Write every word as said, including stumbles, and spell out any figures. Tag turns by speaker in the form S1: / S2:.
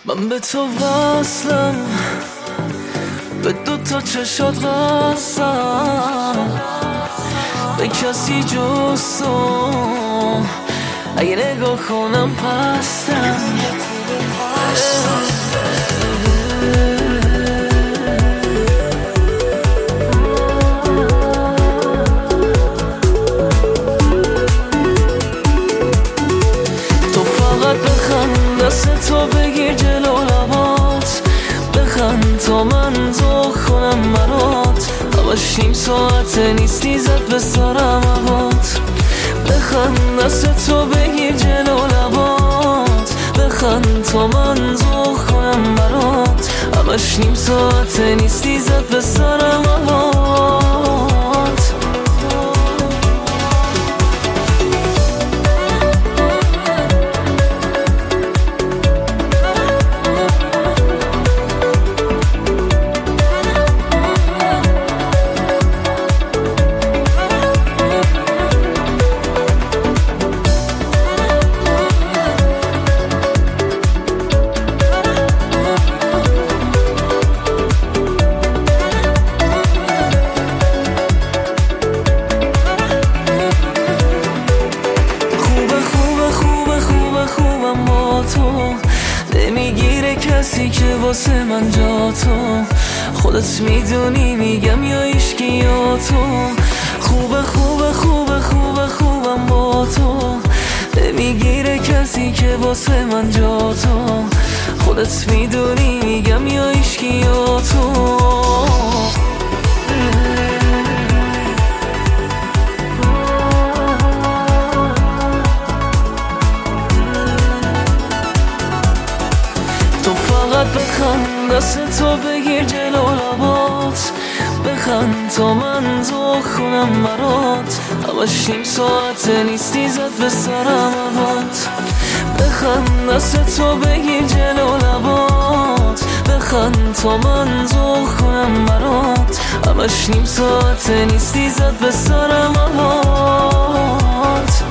S1: من به تو وصلم، به دو تا چشات قسم، به کسی جز تو اگه نگاه کنم پستم. تو فقط بخند، دست تو بگیر جلو لبات، بخند تا من ذوق کنم برات. همش نیم ساعته نیستی زد به سرم هوات. بخند، دست تو بگیر جلو لبات، بخند تا من ذوق کنم برات. همش نیم ساعته نیستی زد به سرم هوات. نمیگیره کسی که واسه من جا تو، خودت میدونی میگم یا ایشکی یا تو. خوبه خوبه خوبه خوبه خوبم با تو، نمیگیره کسی که واسه من جا تو، خودت میدونی میگم یا ایشکی یا تو. بخند، دست تو بگیر جلو لبات، بخند تا من ذوق کنم برات. همش نیم ساعته نیستی زد به سرم هوات. بخند، دست تو بگیر جلو لبات، بخند تا من ذوق کنم برات. همش نیم ساعته نیستی زد به سرم هوات.